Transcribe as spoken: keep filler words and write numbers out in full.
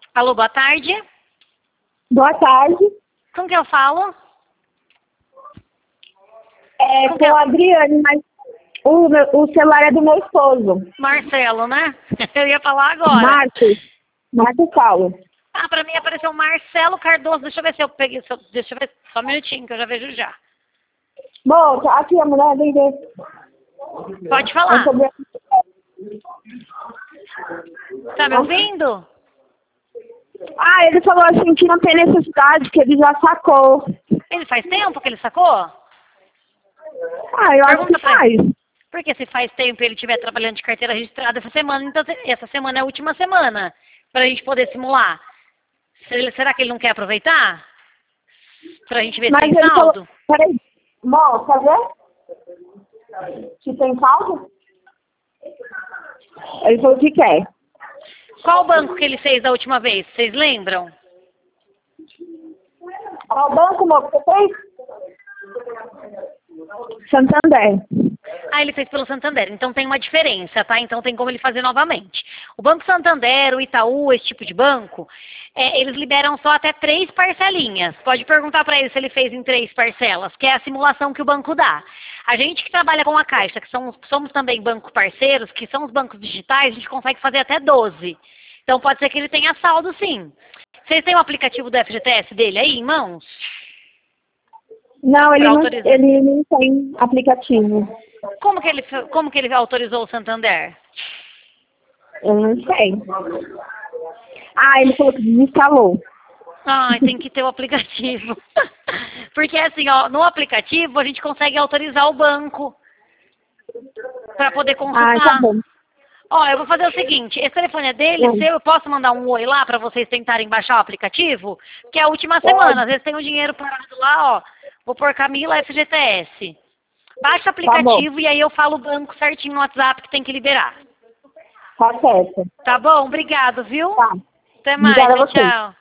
Alô, boa tarde. Boa tarde. Com quem eu falo? É Com com que eu- a Adriane, mas o, meu- o celular é do meu esposo. Marcelo, né? Eu ia falar agora. Marcos. Marcos Paulo. Ah, pra mim apareceu Marcelo Cardoso. Deixa eu ver se eu peguei. Se eu, deixa eu ver só um minutinho que eu já vejo já. Bom, tá aqui a mulher vem ver. Pode É falar. sobre... Tá me ouvindo? Ah, ele falou assim que não tem necessidade, que ele já sacou. Ele faz tempo que ele sacou? Ah, eu acho Pergunta que pra faz. ele. Porque se faz tempo ele estiver trabalhando de carteira registrada essa semana, então essa semana é a última semana pra gente poder simular. Se ele- Será que ele não quer aproveitar? Pra gente ver se Mas tem ele falou... saldo? Peraí. Bom, quer ver? Se tem saldo? Ele falou que quer. Qual banco que ele fez da última vez? Vocês lembram? Qual banco, moço, você fez? Santander. Ah, ele fez pelo Santander. Então tem uma diferença, tá? Então tem como ele fazer novamente. O Banco Santander, o Itaú, esse tipo de banco, é, eles liberam só até três parcelinhas. Pode perguntar para ele se ele fez em três parcelas, que é a simulação que o banco dá. A gente que trabalha com a Caixa, que são, somos também banco parceiros, que são os bancos digitais, a gente consegue fazer até doze. Então pode ser que ele tenha saldo, sim. Vocês têm o aplicativo do F G T S dele aí em mãos? Não, ele Pra não, autorizar. ele não tem aplicativo. Como que ele, como que ele autorizou o Santander? Eu não sei. Ah, ele falou que desinstalou. Ai, tem que ter o aplicativo. Porque assim, ó, no aplicativo a gente consegue autorizar o banco para poder consultar. Ah, tá bom. Ó, eu vou fazer o seguinte, esse telefone é dele, Hum. seu, eu posso mandar um oi lá para vocês tentarem baixar o aplicativo? Que é a última Pode. semana, às vezes tem um dinheiro parado lá, ó. Vou pôr Camila F G T S. Baixa o aplicativo e aí eu falo o banco certinho no WhatsApp que tem que liberar. Tá certo. Tá bom? Obrigado, viu? Tá. Até mais, Obrigada a tchau, você. tchau.